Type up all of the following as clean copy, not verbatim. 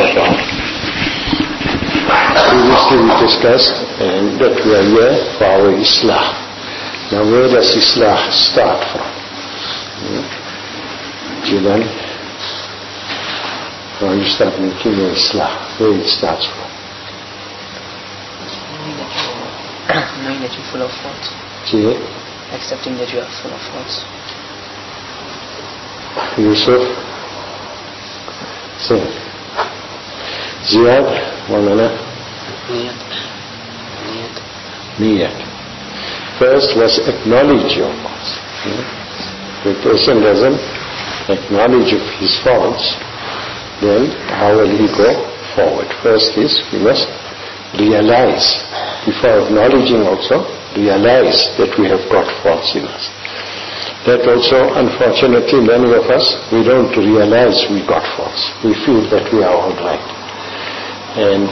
about. Previously we discussed and that we are here for our Islah. Now where does Islah start from? Jilan, now you start making your Islah. Where it starts from? Knowing that you're full of faults. See? Accepting that you are full of faults. Yusuf? Say. Ziyad? Maulana? Niyat. First was acknowledge your faults. If a person doesn't acknowledge his faults, then how will he go forward? First is, we must realize, before acknowledging also, realize that we have got faults in us. That also, unfortunately, many of us, we don't realize we got faults. We feel that we are all right. And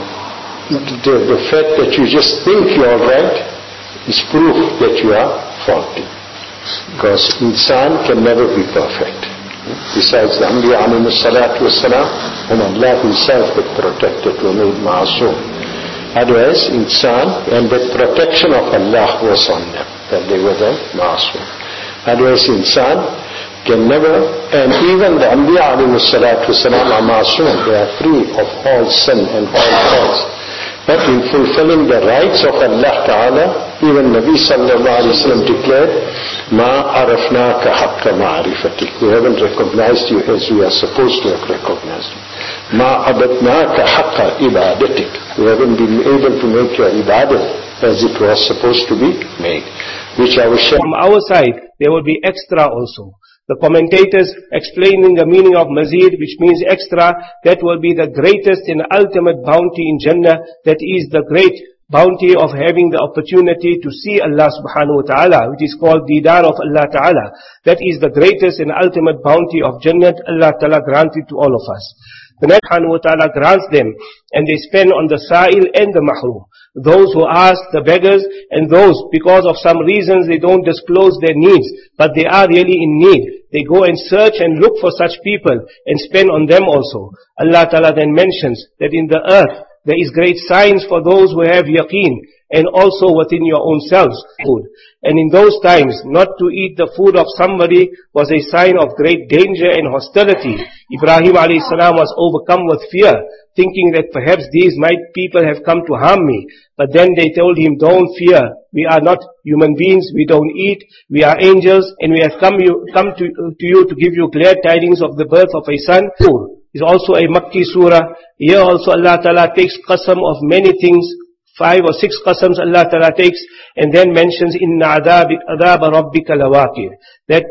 the fact that you just think you're all right is proof that you are faulty. Because insan can never be perfect. Besides the Anbiya alayhi salatu wassalam, and Allah himself that protected were made ma'asum. Otherwise, insan, and the protection of Allah was on them, that they were the ma'asum. Otherwise, insan can never, and even the Anbiya alayhi salatu wassalam are ma'asum, they are free of all sin and all faults. But in fulfilling the rights of Allah Ta'ala, even Nabi sallallahu alayhi wa sallam declared, Ma arafnaka haqqa ma'arifatik. We haven't recognized you as we are supposed to have recognized you. Ma abatnaka haqqa ibadatik. We haven't been able to make your ibadah as it was supposed to be made. Which I will share. From our side, there will be extra also. The commentators explaining the meaning of mazid, which means extra, that will be the greatest and ultimate bounty in Jannah. That is the great bounty of having the opportunity to see Allah subhanahu wa ta'ala, which is called Didar of Allah ta'ala. That is the greatest and ultimate bounty of Jannah Allah ta'ala granted to all of us. The next subhanahu wa ta'ala grants them, and they spend on the sa'il and the mahrum. Those who ask, the beggars, and those, because of some reasons, they don't disclose their needs, but they are really in need. They go and search and look for such people and spend on them also. Allah Ta'ala then mentions that in the earth, there is great signs for those who have yaqeen, and also within your own selves, food. And in those times, not to eat the food of somebody was a sign of great danger and hostility. Ibrahim alayhi salam was overcome with fear, thinking that perhaps these people have come to harm me. But then they told him, don't fear. We are not human beings. We don't eat. We are angels. And we have come to you to give you glad tidings of the birth of a son. Is also a Makki surah. Here also Allah Ta'ala takes qasam of many things. 5 or 6 qasams Allah Ta'ala takes, and then mentions, Inna adaba rabbika lawaqir. That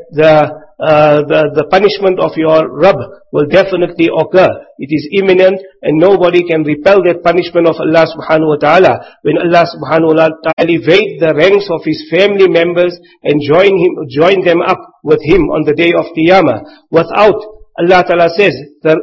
the punishment of your Rabb will definitely occur. It is imminent, and nobody can repel that punishment of Allah subhanahu wa ta'ala. When Allah subhanahu wa ta'ala elevate the ranks of his family members and join them up with him on the day of Qiyamah, without Allah Ta'ala says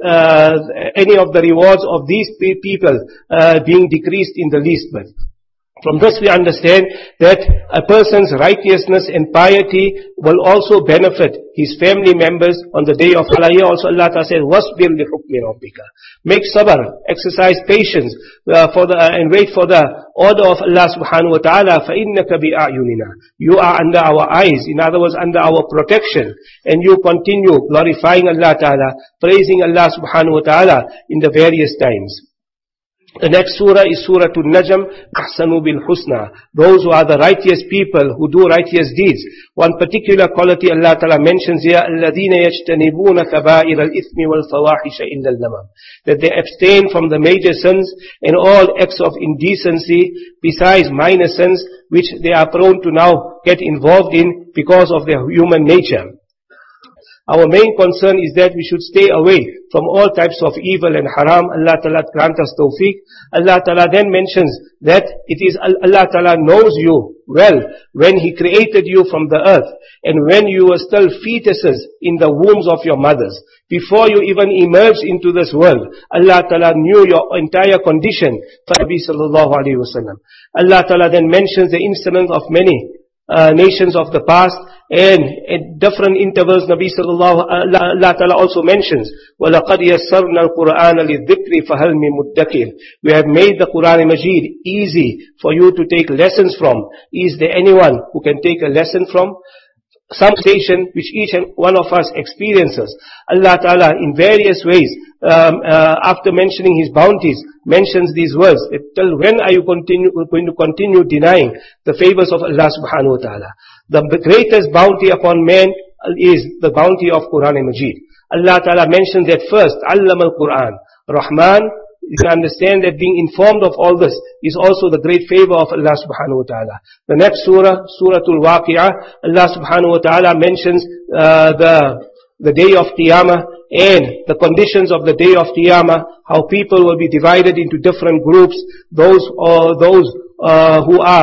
any of the rewards of these people being decreased in the least bit. From this we understand that a person's righteousness and piety will also benefit his family members on the day of Allah. Here also Allah Ta'ala says, وَاسْبِرْ لِحُكْمِ رَبِّكَ. Make sabr, exercise patience and wait for the order of Allah subhanahu wa ta'ala. فَإِنَّكَ بِأَعْيُنِنَا. You are under our eyes, in other words, under our protection. And you continue glorifying Allah Ta'ala, praising Allah subhanahu wa ta'ala in the various times. The next surah is Surah An-Najm, Ahsanu bil Husna. Those who are the righteous people, who do righteous deeds. One particular quality Allah Ta'ala mentions here, الَّذِينَ يَجْتَنِبُونَ كَبَائِرَ الْإِثْمِ وَالْفَوَاحِشَ إِلَّا اللَّمَمْ. That they abstain from the major sins and all acts of indecency besides minor sins, which they are prone to now get involved in because of their human nature. Our main concern is that we should stay away from all types of evil and haram. Allah Ta'ala grant us tawfiq. Allah Ta'ala then mentions that it is Allah Ta'ala knows you well when He created you from the earth and when you were still fetuses in the wombs of your mothers. Before you even emerged into this world, Allah Ta'ala knew your entire condition. For Nabi sallallahu alayhi wa sallam. Allah Ta'ala then mentions the incident of many nations of the past, and at different intervals Nabi sallallahu Allah Ta'ala also mentions, وَلَقَدْ يَسَّرْنَا الْقُرْآنَ لِلذِّكْرِ فَهَلْ مِن مُدَّكِرٍ. We have made the Quran Majid easy for you to take lessons from. Is there anyone who can take a lesson from? Some station which each and one of us experiences. Allah Ta'ala in various ways, after mentioning His bounties, mentions these words. Till when are you going to continue denying the favors of Allah Subhanahu wa Ta'ala? The greatest bounty upon man is the bounty of Quran Majid. Allah Ta'ala mentions that first, Allama al-Quran. Rahman, you can understand that being informed of all this is also the great favor of Allah Subhanahu wa Ta'ala. The next surah, Suratul Waqi'ah, Allah Subhanahu wa Ta'ala mentions the day of Qiyamah and the conditions of the day of Qiyamah, how people will be divided into different groups. Those who are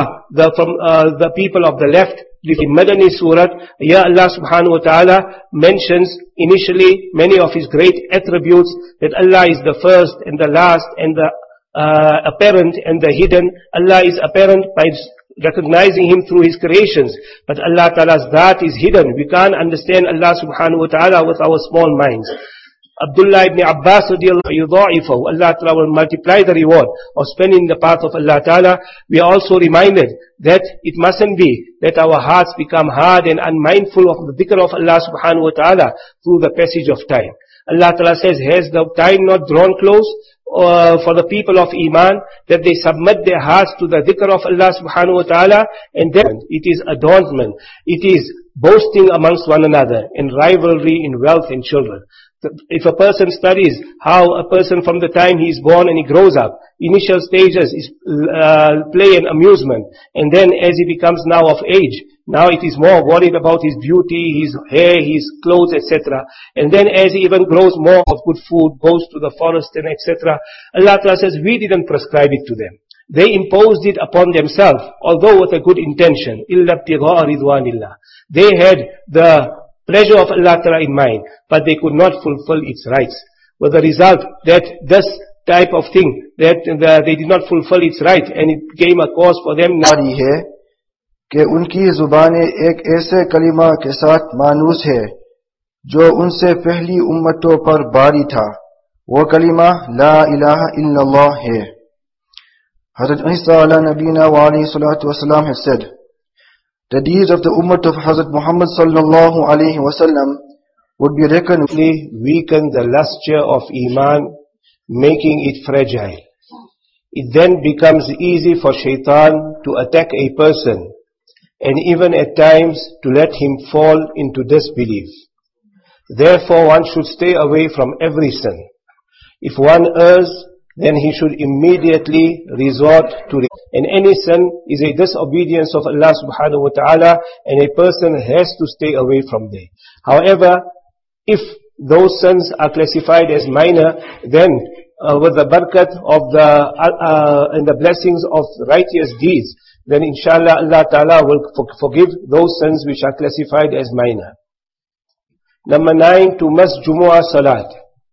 the people of the left. In Madani Surah, Allah Subhanahu wa Ta'ala mentions initially many of His great attributes, that Allah is the first and the last and the apparent and the hidden. Allah is apparent by recognizing Him through His creations, but Allah Ta'ala's Dhat is hidden. We can't understand Allah Subhanahu wa Ta'ala with our small minds. Abdullah ibn Abbas yudha'ifahu, Allah Ta'ala will multiply the reward of spending the path of Allah Ta'ala. We are also reminded that it mustn't be that our hearts become hard and unmindful of the dhikr of Allah Subhanahu wa Ta'ala through the passage of time. Allah Ta'ala says, has the time not drawn close for the people of Iman, that they submit their hearts to the dhikr of Allah Subhanahu wa Ta'ala, and then it is adornment, it is boasting amongst one another, and rivalry in wealth and children. If a person studies how a person from the time he is born and he grows up, initial stages is play and amusement, and then as he becomes now of age, now it is more worried about his beauty, his hair, his clothes, etc. And then as he even grows more of good food, goes to the forest and etc. Allah Ta'ala says, we didn't prescribe it to them. They imposed it upon themselves, although with a good intention. إِلَّا ابْتِغَاءَ رِضْوَانِ اللَّهِ. They had the pleasure of Allah Ta'ala in mind, but they could not fulfill its rights. With the result that this type of thing, that they did not fulfill its right, and it became a cause for them. है कि उनकी जुबानें एक ऐसे कलिमा के साथ मानूस है जो उनसे पहली उम्मतों पर बारी था, वो कलिमा ला इलाहा इल्लल्लाह है. Hazrat Isa ala nabina wa alayhi salatu wasalam has said, the deeds of the ummah of Hazrat Muhammad sallallahu alayhi wasallam would be reckoned weaken the luster of Iman, making it fragile. It then becomes easy for shaitan to attack a person, and even at times to let him fall into disbelief. Therefore one should stay away from every sin. If one errs, then he should immediately resort to it. And any sin is a disobedience of Allah Subhanahu wa Ta'ala, and a person has to stay away from them. However, if those sins are classified as minor, then with the barakat of and the blessings of righteous deeds, then inshallah Allah Ta'ala will forgive those sins which are classified as minor. Number 9, to miss Jumu'ah Salat.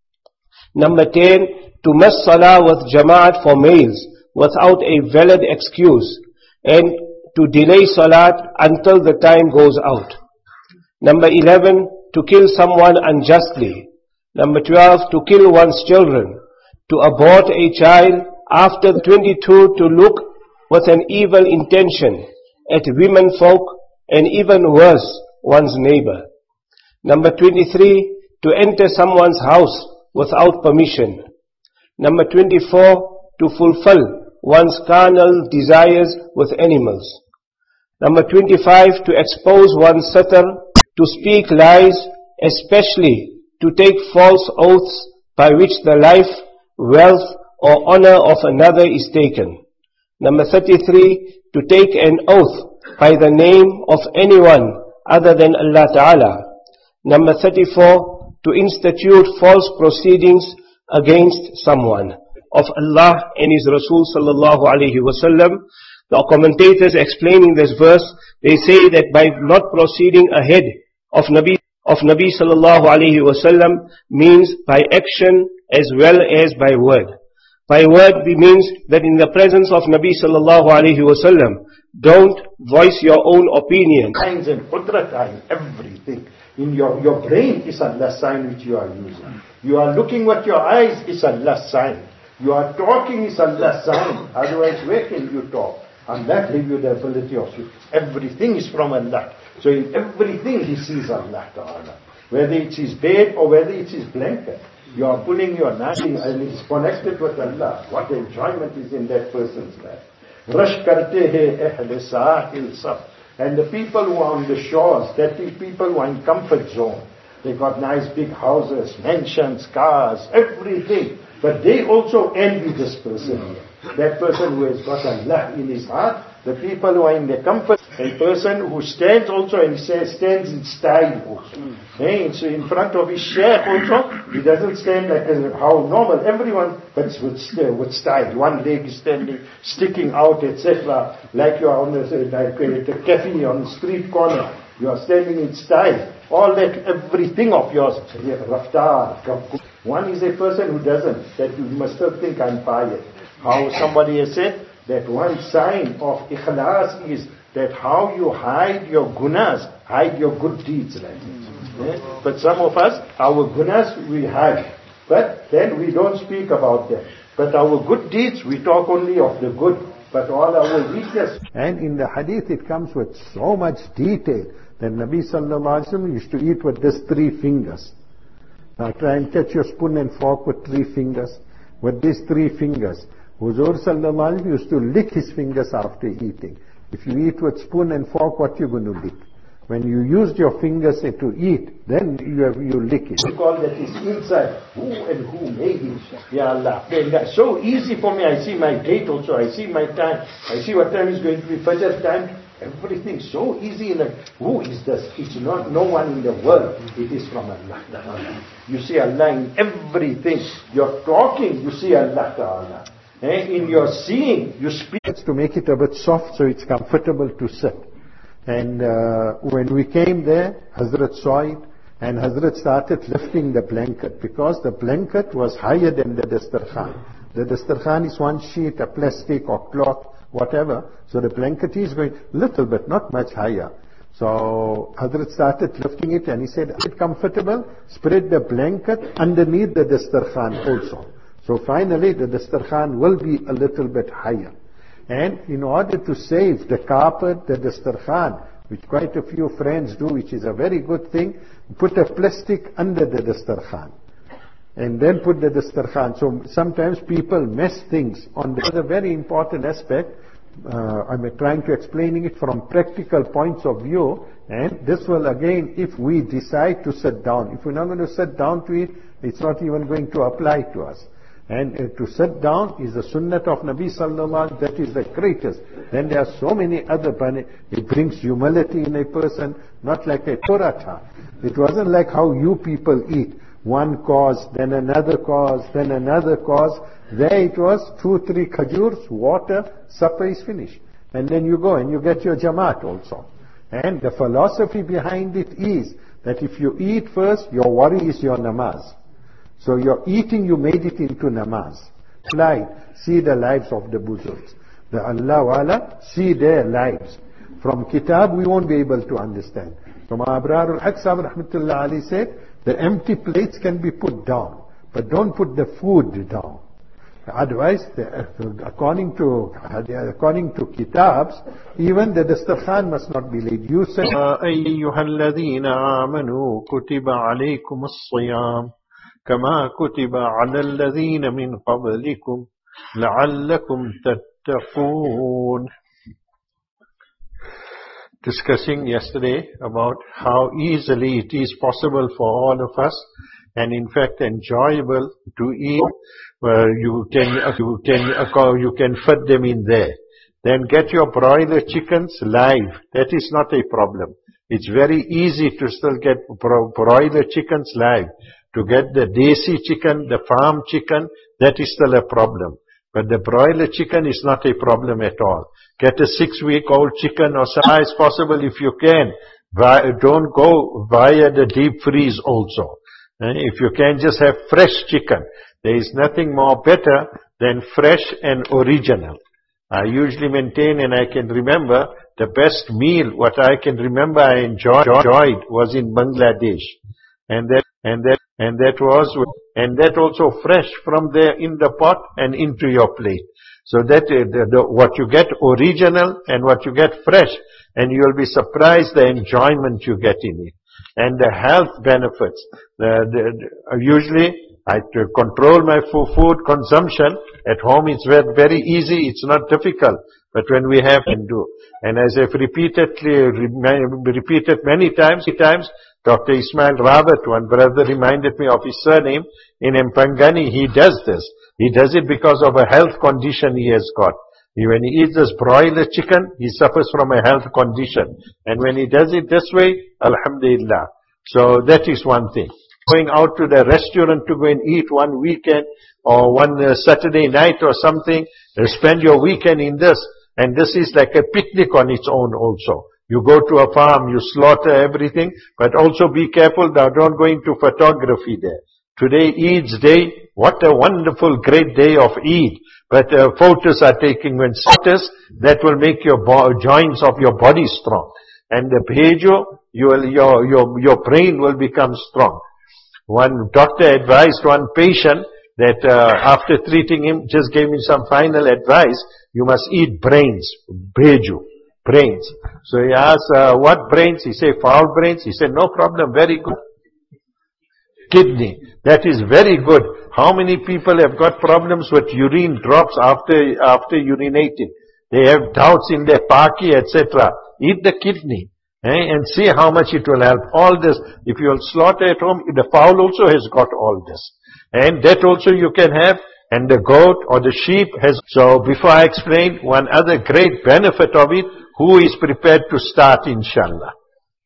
Number 10, to miss Salah with Jama'at for males without a valid excuse, and to delay Salat until the time goes out. Number 11, to kill someone unjustly. Number 12, to kill one's children. To abort a child after 22, to look with an evil intention at women folk, and even worse, one's neighbor. Number 23, to enter someone's house without permission. Number 24, to fulfill one's carnal desires with animals. Number 25, to expose one's satr, to speak lies, especially to take false oaths by which the life, wealth or honor of another is taken. Number 33, to take an oath by the name of anyone other than Allah Ta'ala. Number 34, to institute false proceedings against someone of Allah and His Rasul sallallahu alayhi wasallam. The commentators explaining this verse, they say that by not proceeding ahead of Nabi sallallahu alayhi wasallam means by action as well as by word. By word we means that in the presence of Nabi sallallahu alaihi wasallam, don't voice your own opinion. Signs and qudrat are in everything. In your brain is Allah's sign which you are using. You are looking with your eyes is Allah's sign. You are talking is Allah's sign. Otherwise, where can you talk? Allah gave you the ability of you. Everything is from Allah. So in everything He sees Allah Ta'ala. Whether it's His bed or whether it's His blanket. You are pulling your nothing and it's connected with Allah. What enjoyment is in that person's life. Rush karte hai ahle sahil sab. And the people who are on the shores, that is people who are in comfort zone. They got nice big houses, mansions, cars, everything. But they also envy this person here. That person who has got Allah in his heart, the people who are in their comfort, a person who stands also and stands in style also. So in front of his sheikh also, he doesn't stand like how normal, everyone, but with style. One leg is sticking out, etc. Like you are on a cafe on the street corner. You are standing in style. All that, everything of yours, raftar. One is a person who doesn't, that you must not think I'm pious. How somebody has said that one sign of ikhlas is that how you hide your gunas, hide your good deeds like this. But some of us, our gunas we hide, but then we don't speak about them. But our good deeds, we talk only of the good, but all our weakness. And in the hadith it comes with so much detail that Nabi sallallahu alaihi wasallam used to eat with these 3 fingers. Now try and catch your spoon and fork with 3 fingers. With these 3 fingers. Huzur sallallahu alaihi wasallam used to lick his fingers after eating. If you eat with spoon and fork, what you going to lick? When you used your fingers to eat, then you lick it. We call that is inside. Who and who made it? Ya Allah. Then that's so easy for me. I see my date also. I see my time. I see what time is going to be. Fajr time. Everything so easy. Like, who is this? It's not no one in the world. It is from Allah Ta'ala. You see Allah in everything. You're talking, you see Allah Ta'ala. In your seeing, you speak. To make it a bit soft so it's comfortable to sit. And when we came there, Hazrat saw it, and Hazrat started lifting the blanket, because the blanket was higher than the dastarkhan. The dastarkhan is one sheet, a plastic or cloth, whatever. So the blanket is going little bit, not much higher. So Hazrat started lifting it, and he said, is it comfortable? Spread the blanket underneath the dastarkhan also. So finally the dastarkhan will be a little bit higher. And in order to save the carpet, the dastarkhan, which quite a few friends do, which is a very good thing, put a plastic under the dastarkhan. And then put the dastarkhan. So sometimes people mess things on the other very important aspect. I'm trying to explaining it from practical points of view. And this will again, if we decide to sit down, if we're not going to sit down to it, it's not even going to apply to us. And to sit down is the sunnat of Nabi sallallahu alaihi wasallam. That is the greatest. Then there are so many other benefits. It brings humility in a person, not like a paratha. It wasn't like how you people eat. One course, then another course, then another course. There it was 2-3 khajurs, water, supper is finished. And then you go and you get your jamaat also. And the philosophy behind it is that if you eat first, your worry is your namaz. So your eating, you made it into namaz. See the lives of the Buzurgs. The Allah Wala, see their lives. From Kitab, we won't be able to understand. From Abrar al-Haq Sahib Rahmatullah Ali said, the empty plates can be put down, but don't put the food down. Otherwise, according to Kitabs, even the dastarkhan must not be laid. You said, أَيُّهَا الَّذِينَ آمَنُوا كُتِبَ عَلَيْكُمُ الصِّيَامُ كما كتب على الذين من قبلكم لعلكم تتقون. Discussing yesterday about how easily it is possible for all of us, and in fact enjoyable to eat. You can fit them in there. Then get your broiler chickens live. That is not a problem. It's very easy to still get broiler chickens live. To get the desi chicken, the farm chicken, that is still a problem. But the broiler chicken is not a problem at all. Get a 6-week-old chicken or as high as possible if you can. Don't go via the deep freeze also. If you can just have fresh chicken. There is nothing more better than fresh and original. I usually maintain, and I can remember, the best meal, what I can remember I enjoyed was in Bangladesh. And that also fresh from there in the pot and into your plate. So that what you get original and what you get fresh, and you'll be surprised the enjoyment you get in it. And the health benefits. Usually I control my food consumption. At home it's very easy, it's not difficult. But when we have to do, and as I've repeated many times, Dr. Ismail Rawat, one brother reminded me of his surname, in Mpangani, he does this. He does it because of a health condition he has got. When he eats this broiler chicken, he suffers from a health condition. And when he does it this way, alhamdulillah. So that is one thing. Going out to the restaurant to go and eat one weekend or one Saturday night or something, spend your weekend in this. And this is like a picnic on its own also. You go to a farm, you slaughter everything, but also be careful that don't go into photography there. Today, Eid's day, what a wonderful, great day of Eid. But photos are taken when photos, that will make your joints of your body strong. And the bhejo, your brain will become strong. One doctor advised one patient that after treating him, just gave him some final advice, you must eat brains, bhejo, brains. So he asked, what brains? He said, fowl brains. He said, no problem, very good. Kidney, that is very good. How many people have got problems with urine drops after urinating? They have doubts in their paki, etc. Eat the kidney. And see how much it will help. All this, if you will slaughter at home, the fowl also has got all this. And that also you can have, and the goat or the sheep has. So before I explain, one other great benefit of it, who is prepared to start, inshallah?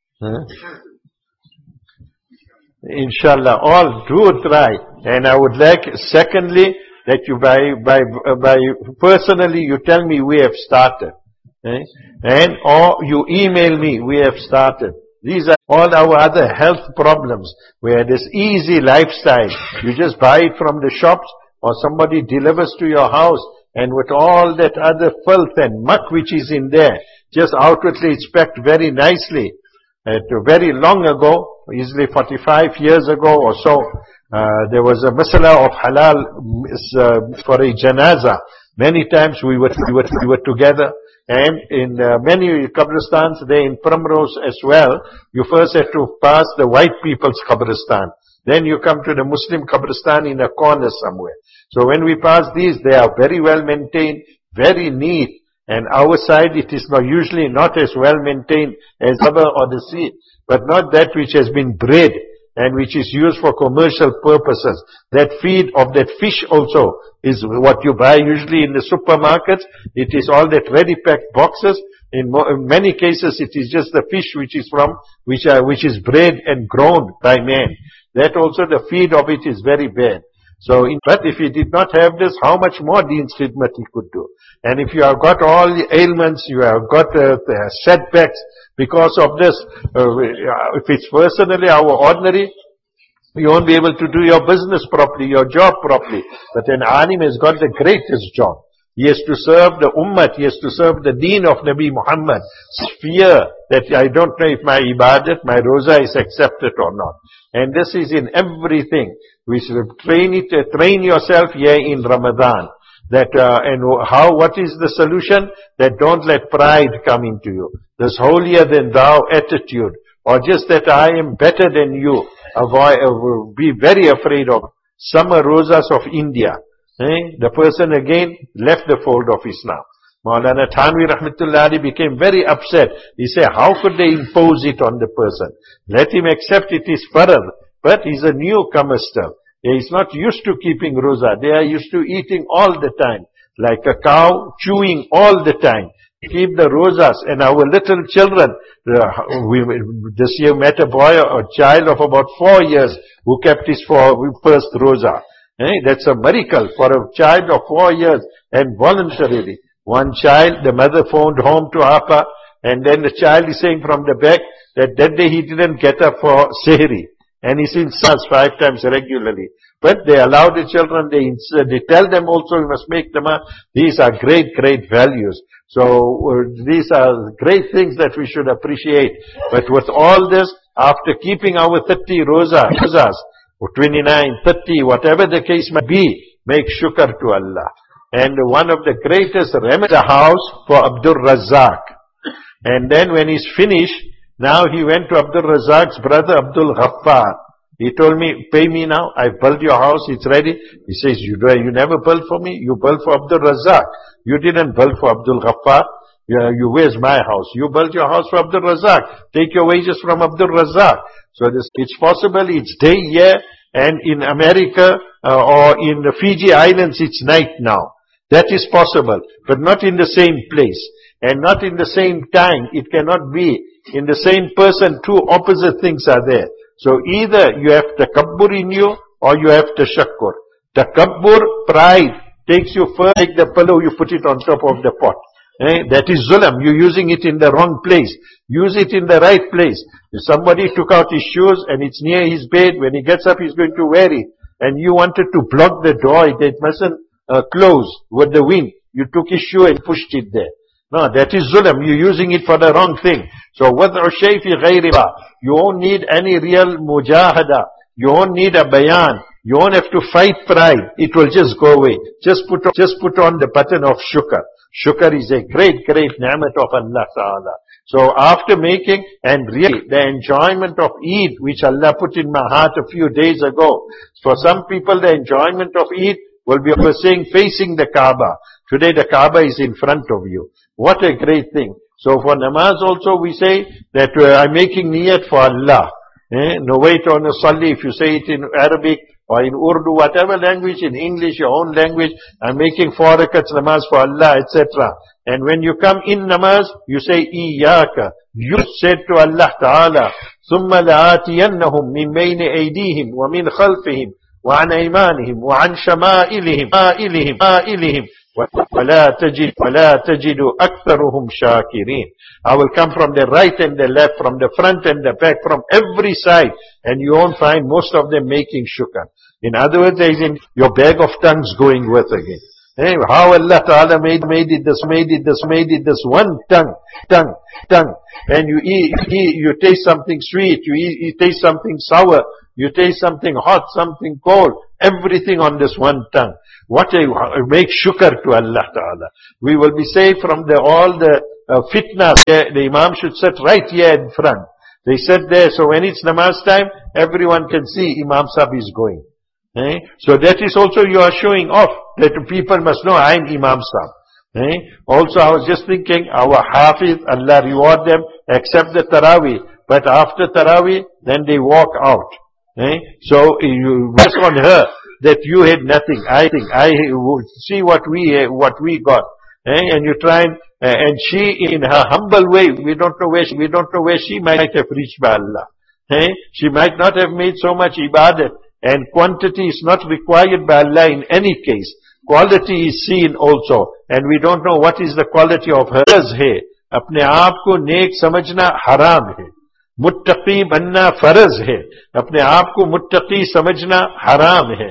Inshallah, all do try. And I would like, secondly, that you by personally you tell me we have started. And or you email me, we have started. These are all our other health problems, where this easy lifestyle, you just buy it from the shops, or somebody delivers to your house, and with all that other filth and muck which is in there, just outwardly it's packed very nicely. Very long ago, easily 45 years ago or so, there was a masala of halal for a janaza. Many times we were together. And in many qabristans, there in Primrose as well, you first have to pass the white people's qabristan. Then you come to the Muslim qabristan in a corner somewhere. So when we pass these, they are very well maintained, very neat. And our side, it is usually not as well maintained as other or the sea, but not that which has been bred and which is used for commercial purposes. That feed of that fish also is what you buy usually in the supermarkets. It is all that ready-packed boxes. In many cases, it is just the fish which is bred and grown by man. That also, the feed of it is very bad. So, but if he did not have this, how much more Deen's khidmat he could do? And if you have got all the ailments, you have got setbacks because of this, if it's personally our ordinary, you won't be able to do your business properly, your job properly. But an alim has got the greatest job. He has to serve the ummah, he has to serve the deen of Nabi Muhammad. Fear that I don't know if my ibadat, my roza is accepted or not. And this is in everything. We should train yourself here in Ramadan. That, what is the solution? That don't let pride come into you. This holier than thou attitude. Or just that I am better than you. Be very afraid of summer rozas of India. The person again left the fold of Islam. Maulana Thanvi Rahmatullahi became very upset. He said, how could they impose it on the person? Let him accept it is farad. But he's a newcomer still. He's not used to keeping roza. They are used to eating all the time. Like a cow, chewing all the time. Keep the rozas. And our little children, this year met a boy or child of about 4 years who kept his first roza. That's a miracle for a child of 4 years and voluntarily. One child, the mother phoned home to Appa, and then the child is saying from the back that day he didn't get up for sehri. and he insults 5 times regularly. But they allow the children, they tell them also you must make namaz. These are great, great values. So these are great things that we should appreciate. But with all this, after keeping our 30 rozas, 29, 30, whatever the case may be, make shukr to Allah. And one of the greatest remedies, the house for Abdul Razzaq. And then when he's finished, now he went to Abdul Razzaq's brother Abdul Ghaffar. He told me, pay me now, I've built your house, it's ready. He says, you never built for me, you built for Abdul Razzaq. You didn't build for Abdul Ghaffar. Where's my house? You built your house for Abdul Razzaq. Take your wages from Abdul Razzaq. So it's possible, it's day here, and in America or in the Fiji Islands, it's night now. That is possible, but not in the same place. And not in the same time. It cannot be. In the same person, two opposite things are there. So either you have takabbur in you, or you have tashakkur. Takabbur, pride, takes you first, take the pillow, you put it on top of the pot. That is zulm. You're using it in the wrong place. Use it in the right place. If somebody took out his shoes and it's near his bed, when he gets up he's going to wear it. And you wanted to block the door, it mustn't close with the wind. You took his shoe and pushed it there. No, that is zulm. You're using it for the wrong thing. So, وَضْعُ الشَّيْءِ فِي غَيْرِ مَا. You won't need any real mujahada. You won't need a bayan. You won't have to fight pride. It will just go away. Just put on the button of shukr. Shukr is a great, great ni'mat of Allah Ta'ala. So after making, and really the enjoyment of Eid, which Allah put in my heart a few days ago. For some people the enjoyment of Eid will be saying facing the Kaaba. Today the Kaaba is in front of you. What a great thing. So for namaz also we say that I'm making niyat for Allah. Nawaitu an usalli, if you say it in Arabic or in Urdu, whatever language, in English, your own language, I'm making 4 rakats namaz for Allah, etc. And when you come in namaz, you say, Iyaka. You said to Allah Ta'ala, ثُمَّ لَآتِيَنَّهُمْ مِنْ بَيْنِ أَيْدِيهِمْ وَمِنْ خَلْفِهِمْ وَعَنْ أَيْمَانِهِمْ وَعَنْ شَمَائِلِهِمْ وَلَا تَجِدُ أَكْثَرُهُمْ شَاكِرِينَ. I will come from the right and the left, from the front and the back, from every side, and you won't find most of them making shukr. In other words, there is in your bag of tongues going with again. How Allah Ta'ala made it this one tongue. And you eat, you taste something sweet, you taste something sour, you taste something hot, something cold, everything on this one tongue. Make shukr to Allah Ta'ala. We will be saved from all the fitnas. The Imam should sit right here in front. They sit there, so when it's namaz time, everyone can see Imam Sahib is going. So that is also you are showing off, that people must know I am Imam Sahib. Also I was just thinking, our Hafiz, Allah reward them, accept the Taraweeh. But after Taraweeh, then they walk out. So you rest on her that you had nothing. I see what we got. And you try and she in her humble way, we don't know where she might have reached by Allah. She might not have made so much ibadat, and quantity is not required by Allah in any case. Quality is seen also, and we don't know what is the quality of hers hai. Apne aap ko नेक समझना haram hai. Muttaqi बनना फर्ज है. अपने आप को मुत्तकी समझना हराम है.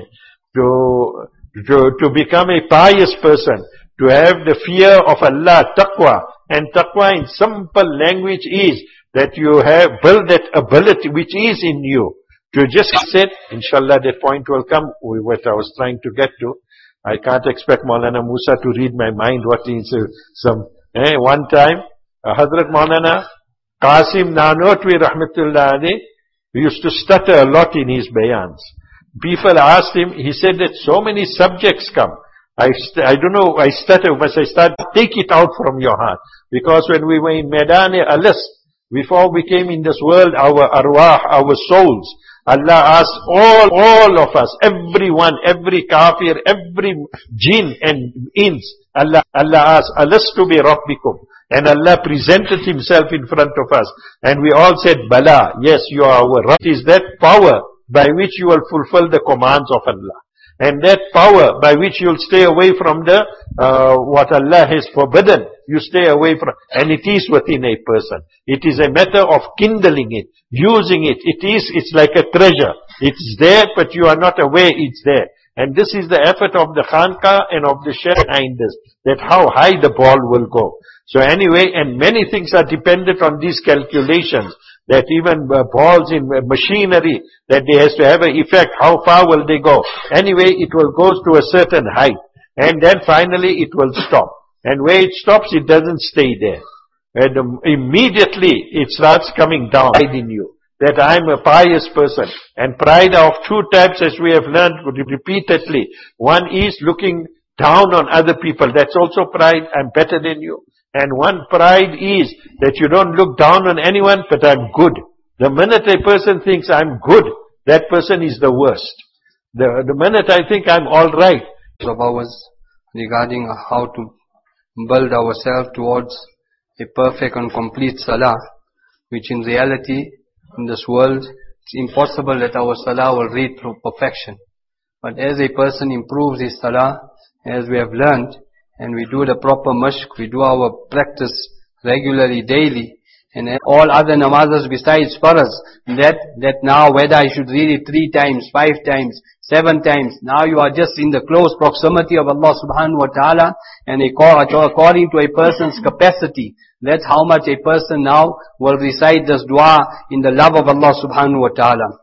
To become a pious person, to have the fear of Allah, taqwa. And taqwa in simple language is that you have built that ability which is in you. To just sit, inshallah that point will come, what I was trying to get to. I can't expect Maulana Musa to read my mind what is one time, Hazrat Maulana Qasim Nanotwi Rahmatullah alayh, he used to stutter a lot in his bayans. People asked him, he said that so many subjects come. I don't know, I stutter, but I start, take it out from your heart. Because when we were in Maidan-e-Alas, before we came in this world, our arwah, our souls, Allah asked all of us, everyone, every kafir, every jinn and ins, Allah asked, Alastu bi Rabbikum. And Allah presented Himself in front of us. And we all said, Bala, yes, you are our Rabb. It is that power by which you will fulfill the commands of Allah. And that power by which you'll stay away from the, what Allah has forbidden, you stay away from, and it is within a person. It is a matter of kindling it, using it. It's like a treasure. It's there, but you are not aware it's there. And this is the effort of the Khanqa and of the Sheikh behind this, that how high the ball will go. So anyway, and many things are dependent on these calculations, that even balls in machinery, that they has to have an effect, how far will they go? Anyway, it will go to a certain height, and then finally it will stop. And where it stops, it doesn't stay there. And immediately it starts coming down in you, that I'm a pious person. And pride of two types, as we have learned repeatedly. One is looking down on other people. That's also pride. I'm better than you. And one pride is that you don't look down on anyone, but I'm good. The minute a person thinks I'm good, that person is the worst. The minute I think I'm alright. Of ours regarding how to build ourselves towards a perfect and complete salah, which in reality, in this world, it's impossible that our salah will reach through perfection. But as a person improves his salah, as we have learned, and we do the proper mashq, we do our practice regularly, daily, and all other namazas besides faraz, that now whether I should read it 3 times, 5 times, 7 times, now you are just in the close proximity of Allah subhanahu wa ta'ala, and according to a person's capacity, that's how much a person now will recite this dua in the love of Allah subhanahu wa ta'ala.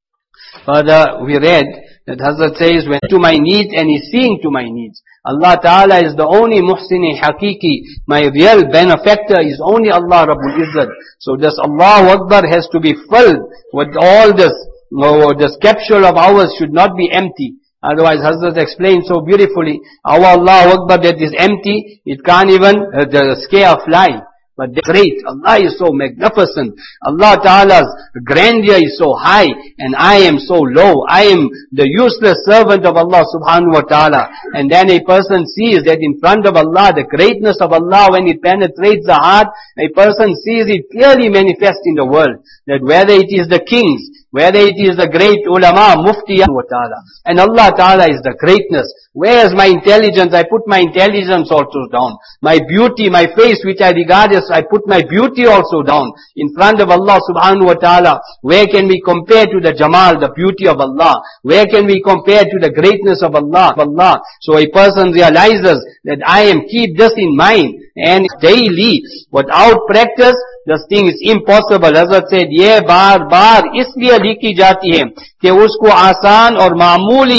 Further, we read that Hazrat says, when to my needs and is seeing to my needs. Allah Ta'ala is the only muhsini hakiki. My real benefactor is only Allah Rabbul Izzat. So this Allahu Akbar has to be filled with all this. No, this capsule of ours should not be empty. Otherwise, Hazrat explained so beautifully, our Allahu Akbar that is empty, it can't even scare a fly. But great, Allah is so magnificent. Allah Ta'ala's grandeur is so high, and I am so low. I am the useless servant of Allah Subhanahu wa Ta'ala. And then a person sees that in front of Allah, the greatness of Allah, when it penetrates the heart, a person sees it clearly manifest in the world. That whether it is the kings, whether it is the great ulama, mufti wa ta'ala. And Allah Ta'ala is the greatness. Where is my intelligence? I put my intelligence also down. My beauty, my face which I regard as, I put my beauty also down. In front of Allah Subhanahu wa Ta'ala. Where can we compare to the Jamal, the beauty of Allah? Where can we compare to the greatness of Allah? So a person realizes that I am, keep this in mind. And daily, without practice, this thing is impossible. Hazrat said, ये बार इसलिए लिखी जाती है कि उसको आसान और मामूली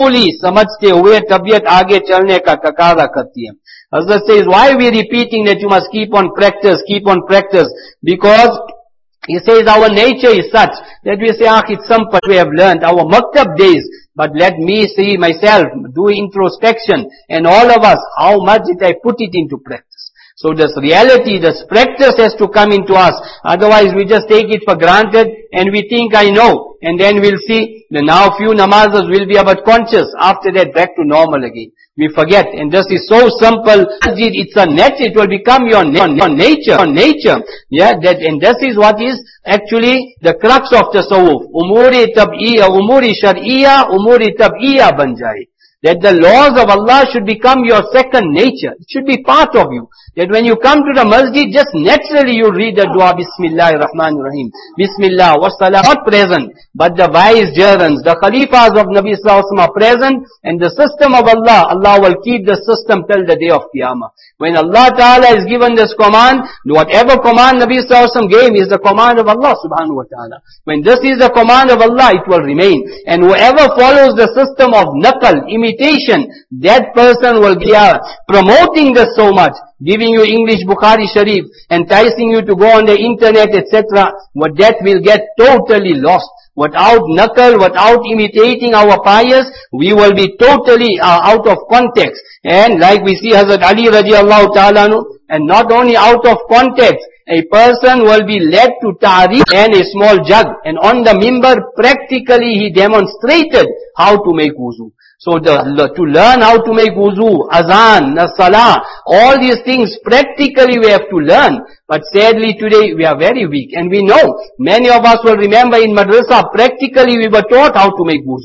समझते हुए तबीयत आगे चलने का तकाजा करती है. Hazrat says, why we repeating that you must keep on practice? Because he says our nature is such that we say, it's simple, we have learned our maktab days. But let me see myself, do introspection, and all of us, how much did I put it into practice? So this reality, this practice has to come into us. Otherwise we just take it for granted and we think I know. And then we'll see, now few namazas will be about conscious. After that back to normal again. We forget. And this is so simple. It's a nature. It will become your nature. Yeah, and this is what is actually the crux of tasawwuf. Umuri tab'iyya, umuri shar'iyya, umuri tab'iyya ban jaye. That the laws of Allah should become your second nature. It should be part of you. That when you come to the masjid, just naturally you read the dua, Bismillahir Rahmanir Rahim. Bismillah, wassalam, not present. But the vicegerents, the khalifas of Nabi Sallallahu Alaihi Wasallam are present, and the system of Allah, Allah will keep the system till the day of Qiyamah. When Allah Ta'ala is given this command, whatever command Nabi Sallallahu Alaihi Wasallam gave is the command of Allah Subhanahu Wa Ta'ala. When this is the command of Allah, it will remain. And whoever follows the system of naqal, imitation, that person will be promoting this so much, giving you English Bukhari Sharif, enticing you to go on the internet, etc. But that will get totally lost. Without naqal, without imitating our pious, we will be totally out of context. And like we see Hazrat Ali radiallahu ta'ala, and not only out of context, a person will be led to ta'rif and a small jug. And on the mimbar, practically he demonstrated how to make wuzu. So to learn how to make wuzu, azan, salah, all these things practically we have to learn. But sadly today we are very weak. And we know, many of us will remember in madrasa, practically we were taught how to make wuzu.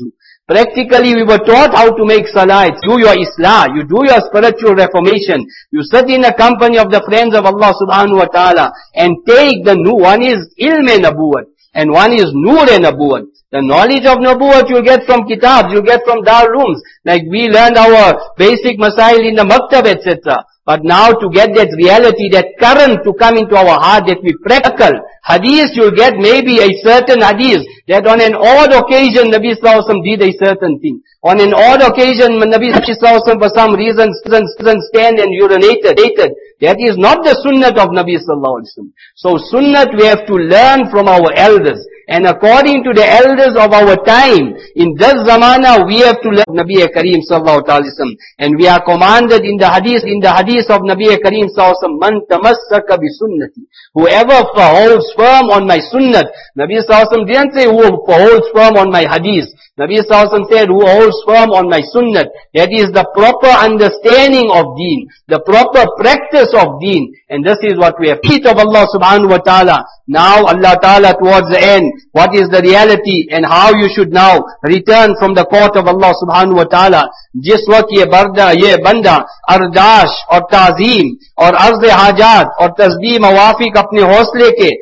Practically we were taught how to make salah. You do your islah, you do your spiritual reformation. You sit in the company of the friends of Allah subhanahu wa ta'ala and take the one is ilm e nabuwat and one is nur e nabuwat. The knowledge of nabuwat you'll get from kitabs, you'll get from dar rooms. Like we learned our basic masail in the maktab, etc. But now to get that reality, that current to come into our heart, that we practical. Hadith, you'll get maybe a certain hadith, that on an odd occasion, Nabi Sallallahu Alaihi Wasallam did a certain thing. On an odd occasion, Nabi Sallallahu Alaihi Wasallam for some reason stand and urinated. That is not the sunnah of Nabi Sallallahu Alaihi Wasallam. So sunnah we have to learn from our elders. And according to the elders of our time, in this zamana, we have to learn Nabi Kareem Sallallahu Alaihi Wasallam. And we are commanded in the hadith of Nabi Kareem Sallallahu Alaihi Wasallam, Man tamassaka bi sunnati. Whoever holds firm on my sunnah. Nabi Sallallahu Alaihi Wasallam didn't say who holds firm on my hadith. Nabi Sallallahu Alaihi Wasallam said, who holds firm on my sunnah. That is the proper understanding of deen, the proper practice of deen. And this is what we have. Feet of Allah subhanahu wa ta'ala. Now Allah ta'ala towards the end, what is the reality and how you should now return from the court of Allah subhanahu wa ta'ala. Jis waqt ye banda ardash or ta'zim or arz-e hajat or tasbih mawafiq apne hausle ke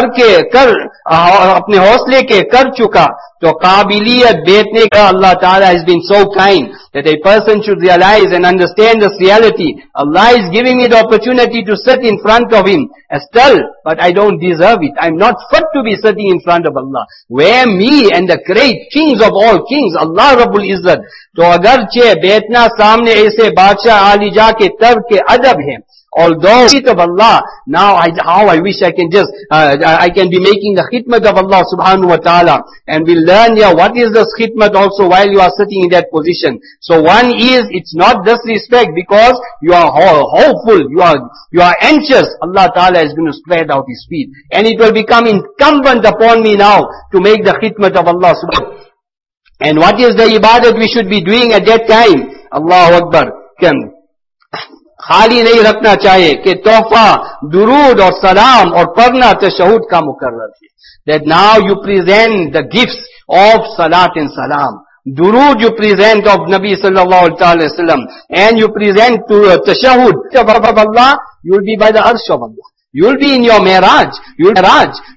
apne hausle ke kar chuka. So qabiliyat betne ka Allah Ta'ala has been so kind that a person should realize and understand this reality. Allah is giving me the opportunity to sit in front of Him. Still, but I don't deserve it. I'm not fit to be sitting in front of Allah. Where me and the great kings of all kings, Allah Rabbul Izzat. To agar che betna samne aise Badshah Alija ke tab ke adab hai. Although feet of Allah, now how I wish I can just, I can be making the khidmat of Allah subhanahu wa ta'ala. And we learn here what is this khidmat also while you are sitting in that position. So one is, it's not disrespect because you are hopeful, you are anxious. Allah ta'ala is going to spread out His feet. And it will become incumbent upon me now to make the khidmat of Allah subhanahu wa ta'ala. And what is the ibadat we should be doing at that time? Allahu Akbar. खाली नहीं रखना चाहिए कि तोहफा दुरूद और सलाम और पढ़ना तशहुद का मुकर्रर है. That now you present the gifts of salat and salam. Durood you present of Nabi sallallahu alaihi wasallam, and you present to tashahud of Allah. You will be by the arsh of Allah. You will be in your Miraj. You will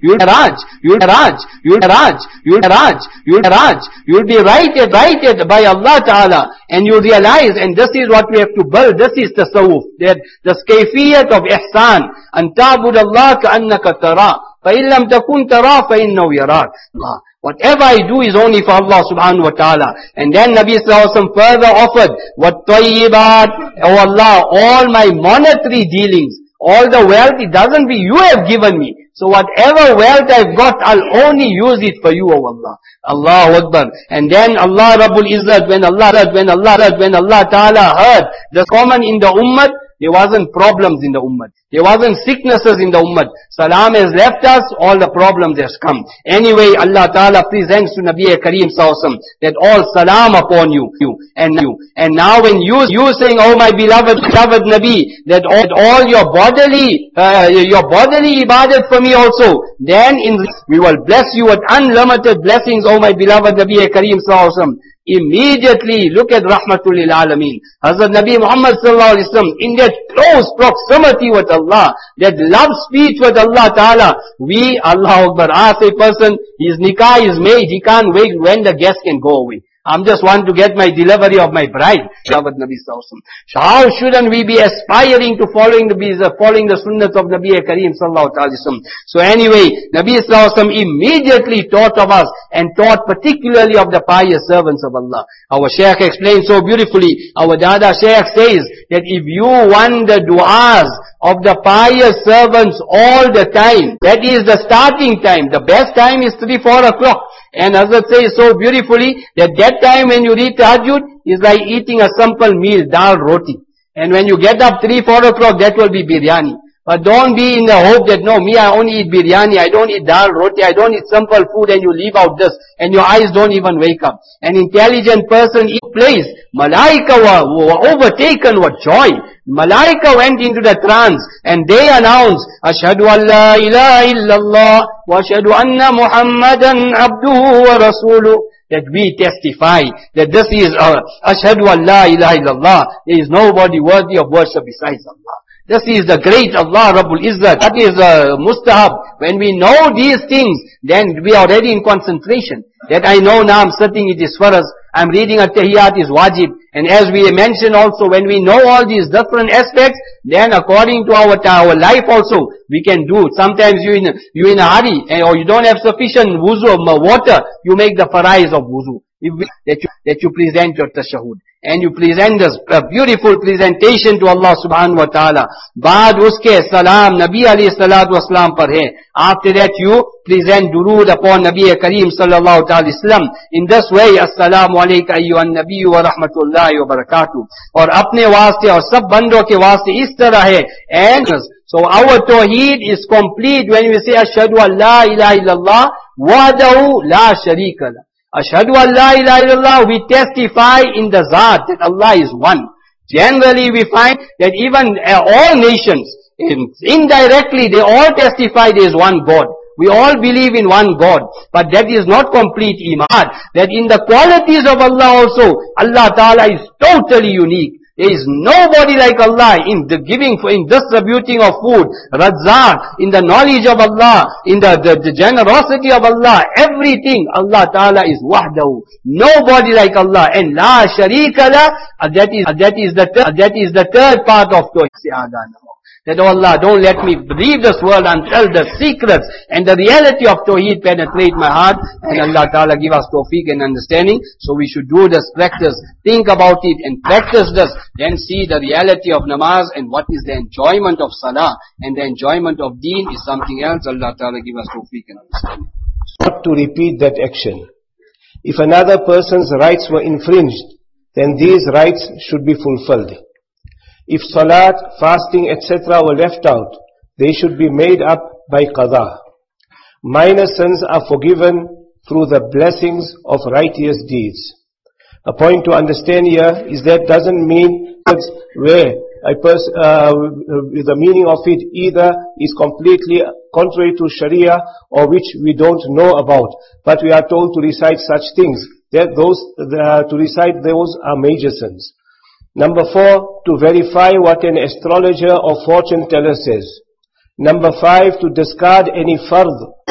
be right by Allah Ta'ala. And you realize, and this is what we have to build, this is tasawwuf. That the kayfiyat of ihsan. An ta'bud Allah ka'annaka tara. فَإِن لَمْ تَكُنْ تَرَى فَإِنَّهُ يَرَاكَ. Whatever I do is only for Allah subhanahu wa ta'ala. And then Nabi sallallahu alaihi wasallam further offered, وَالطَّيِّبَاتِ, O Allah, all my monetary dealings, all the wealth, it doesn't be you have given me. So whatever wealth I've got, I'll only use it for you, O Allah. Allahu Akbar. And then Allah Rabbul Izzat, when Allah Ta'ala heard the common in the ummah, there wasn't problems in the ummah. There wasn't sicknesses in the ummah. Salam has left us, all the problems has come. Anyway, Allah Ta'ala presents to Nabi Kareem Sallallahu Alaihi Wasallam that all salam upon you. And now when you saying, oh my beloved Nabi, that all your bodily ibadat for me also, then we will bless you with unlimited blessings, oh my beloved Nabi Kareem Sallallahu Alaihi Wasallam. Immediately, look at Rahmatul Lil Alameen. Hazrat Nabi Muhammad Sallallahu Alaihi Wasallam, in that close proximity with Allah, that love speech with Allah Ta'ala, Allah Akbar, ask a person, his nikah is made, he can't wait when the guest can go away. I'm just want to get my delivery of my bride. Beloved Nabi Sallallahu Alaihi Wasallam. So how shouldn't we be aspiring to following the sunnah of Nabi Kareem Sallallahu Alaihi Wasallam? So anyway, Nabi Sallallahu Alaihi Wasallam immediately taught of us and taught particularly of the pious servants of Allah. Our Shaykh explained so beautifully. Our Dada Shaykh says that if you want the du'as of the pious servants all the time, that is the starting time. The best time is 3-4 o'clock. And Hazrat says so beautifully that time when you read tahajjud is like eating a simple meal, dal roti. And when you get up 3-4 o'clock, that will be biryani. But don't be in the hope that, no, I only eat biryani, I don't eat dal roti, I don't eat simple food, and you leave out this, and your eyes don't even wake up. An intelligent person in place, Malaika were overtaken with joy. Malaika went into the trance, and they announced, Ashhadu an la ilaha illallah, wa ashhadu anna Muhammadan abduhu wa rasuluh. that we testify that this is Ashhadu an la ilaha illallah. There is nobody worthy of worship besides Allah. This is the great Allah Rabbul Izzat. That is mustahab. When we know these things, then we are already in concentration. That I know now I'm sitting, it is farz. I'm reading at-tahiyyat is wajib. And as we mentioned also, when we know all these different aspects, then according to our life also, we can do. Sometimes you're in a hurry, or you don't have sufficient wuzu, water, you make the farais of wuzu. That you present your tashahud. And you present this beautiful presentation to Allah subhanahu wa ta'ala. Baad uske salam Nabi alayhi salatu wasalam par hai. After that you present durood upon Nabi Kareem sallallahu ta'ala islam. In this way, assalamu alayka ayyuhan nabi wa rahmatullahi wa barakatuh. Aur apne waaste aur sab bandon ke waaste is tarah hai. And so our tawheed is complete when we say ashhadu an la ilaha illallah wahdahu la sharika lah. Ashhadu an la ilaha illallah, we testify in the Zat that Allah is one. Generally we find that even all nations, indirectly they all testify there is one God. We all believe in one God. But that is not complete iman. That in the qualities of Allah also, Allah Ta'ala is totally unique. There is nobody like Allah in the giving, in distributing of food, Razzaq, in the knowledge of Allah, in the generosity of Allah, everything. Allah Ta'ala is wahdahu. Nobody like Allah. And la sharika la, that is the third part of Tawheed. That, oh Allah, don't let me leave this world until the secrets and the reality of Tawheed penetrate my heart. And Allah Ta'ala give us tawfiq and understanding. So we should do this practice. Think about it and practice this. Then see the reality of namaz and what is the enjoyment of salah. And the enjoyment of deen is something else. Allah Ta'ala give us tawfiq and understanding. Not to repeat that action. If another person's rights were infringed, then these rights should be fulfilled. If salat, fasting, etc. were left out, they should be made up by qada. Minor sins are forgiven through the blessings of righteous deeds. A point to understand here is that doesn't mean where the meaning of it either is completely contrary to Sharia or which we don't know about. But we are told to recite such things. To recite those are major sins. Number 4, to verify what an astrologer or fortune teller says. Number 5, to discard any fard.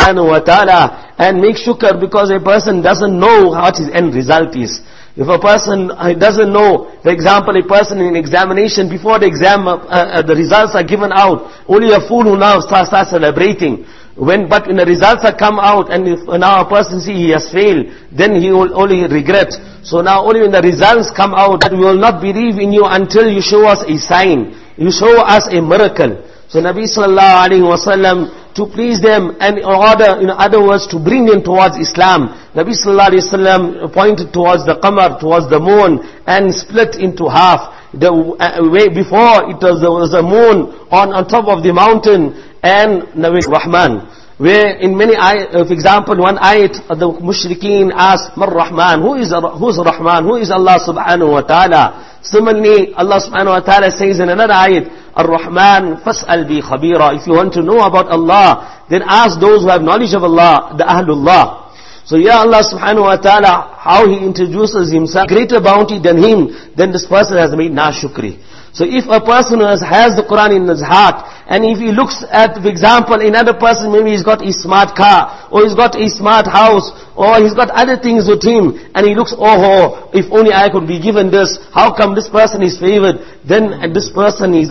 And make shukr because a person doesn't know what his end result is. If a person doesn't know, for example, a person in examination, before the exam, the results are given out, only a fool who now starts celebrating. But when the results are come out and if now a person see he has failed, then he will only regret. So now only when the results come out, that we will not believe in you until you show us a sign. You show us a miracle. So Nabi sallallahu alaihi wasallam, to please them and in other words, to bring them towards Islam. Nabi sallallahu alaihi wasallam pointed towards the qamar, towards the moon, and split into half. The way before there was a moon on top of the mountain, and Nabi Rahman, where in many for example, one ayat the mushrikeen asked, Mar Rahman, who's Rahman, who is Allah subhanahu wa ta'ala? Similarly, Allah subhanahu wa ta'ala says in another ayat, Ar-Rahman fas'al bi khabira. If you want to know about Allah, then ask those who have knowledge of Allah, the Ahlullah. So yeah, Allah subhanahu wa ta'ala, how He introduces Himself, greater bounty than Him, then this person has made nashukri. So if a person has the Quran in his heart, and if he looks at, for example, another person, maybe he's got a smart car, or he's got a smart house, or he's got other things with him, and he looks, oh, if only I could be given this, how come this person is favored? Then this person is